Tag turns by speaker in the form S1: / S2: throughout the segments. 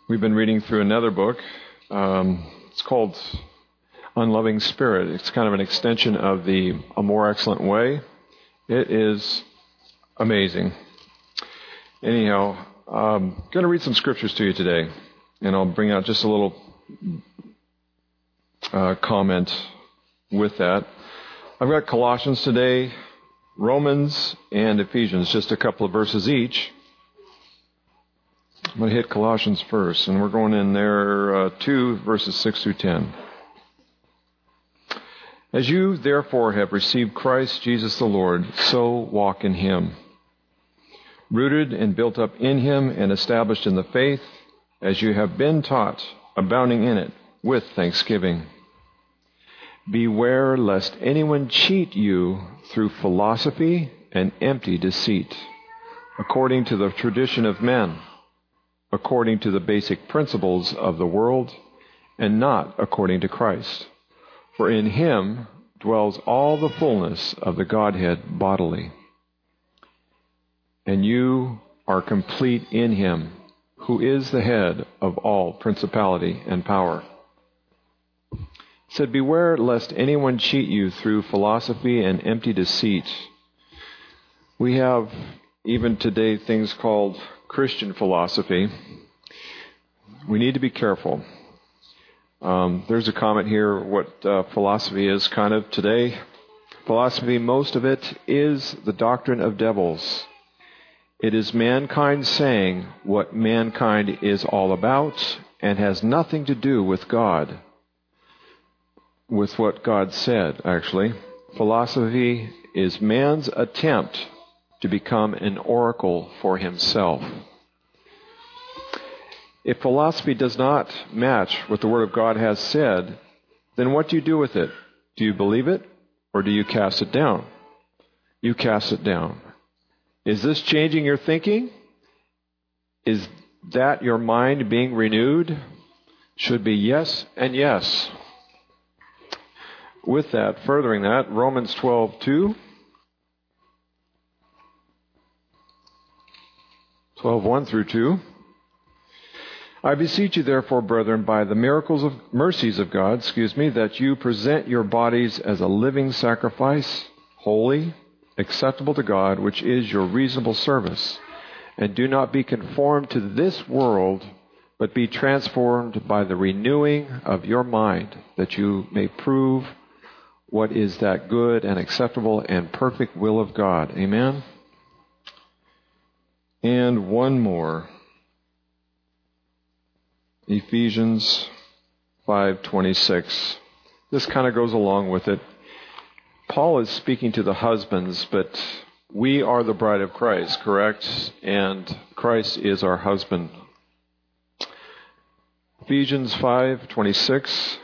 S1: We've been reading through another book. It's called Unloving Spirit. It's kind of an extension of the A More Excellent Way. It is amazing. Anyhow, I'm going to read some scriptures to you today, and I'll bring out just a little comment with that. I've got Colossians today, Romans, and Ephesians, just a couple of verses each. I'm going to hit Colossians first, and we're going in there 2 verses 6 through 10. As you therefore have received Christ Jesus the Lord, so walk in him, rooted and built up in him and established in the faith, as you have been taught, abounding in it with thanksgiving. Beware lest anyone cheat you through philosophy and empty deceit, according to the tradition of men, according to the basic principles of the world, and not according to Christ. For in him dwells all the fullness of the Godhead bodily. And you are complete in him, who is the head of all principality and power. It said, beware lest anyone cheat you through philosophy and empty deceit. We have even today things called Christian philosophy. We need to be careful. There's a comment here what philosophy is kind of today. Philosophy, most of it, is the doctrine of devils. It is mankind saying what mankind is all about and has nothing to do with God, with what God said, actually. Philosophy is man's attempt to become an oracle for himself. If philosophy does not match what the Word of God has said, then what do you do with it? Do you believe it, or do you cast it down? You cast it down. Is this changing your thinking? Is that your mind being renewed? Should be yes and yes. With that, furthering that, Romans 12:2. 12:1 through 2. I beseech you, therefore, brethren, by the mercies of God, that you present your bodies as a living sacrifice, holy, acceptable to God, which is your reasonable service. And do not be conformed to this world, but be transformed by the renewing of your mind, that you may prove what is that good and acceptable and perfect will of God. Amen? And one more. Ephesians 5:26. This kind of goes along with it. Paul is speaking to the husbands, but we are the bride of Christ, correct? And Christ is our husband. Ephesians 5:26.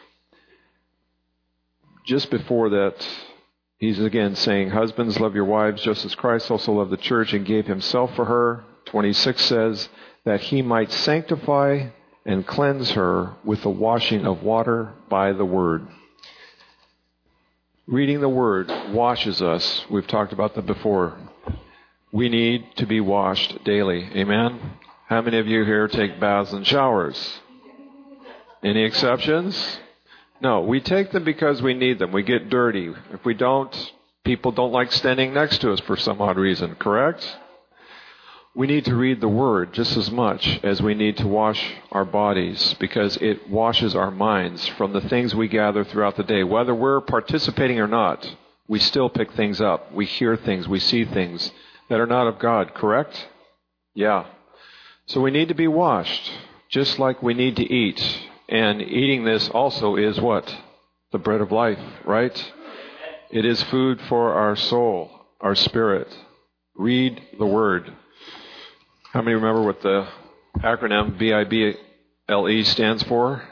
S1: Just before that, he's again saying, husbands, love your wives just as Christ also loved the church and gave himself for her. 26 says that he might sanctify and cleanse her with the washing of water by the word. Reading the word washes us. We've talked about that before. We need to be washed daily. Amen? How many of you here take baths and showers? Any exceptions? No, we take them because we need them. We get dirty. If we don't, people don't like standing next to us for some odd reason, correct? We need to read the Word just as much as we need to wash our bodies, because it washes our minds from the things we gather throughout the day. Whether we're participating or not, we still pick things up. We hear things, we see things that are not of God, correct? Yeah. So we need to be washed, just like we need to eat. And eating this also is what? The bread of life, right? It is food for our soul, our spirit. Read the Word. How many remember what the acronym BIBLE stands for?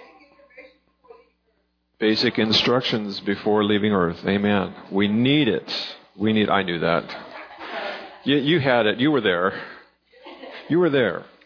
S1: Basic instructions before leaving earth. Amen. We need it. I knew that. You had it. You were there. You were there.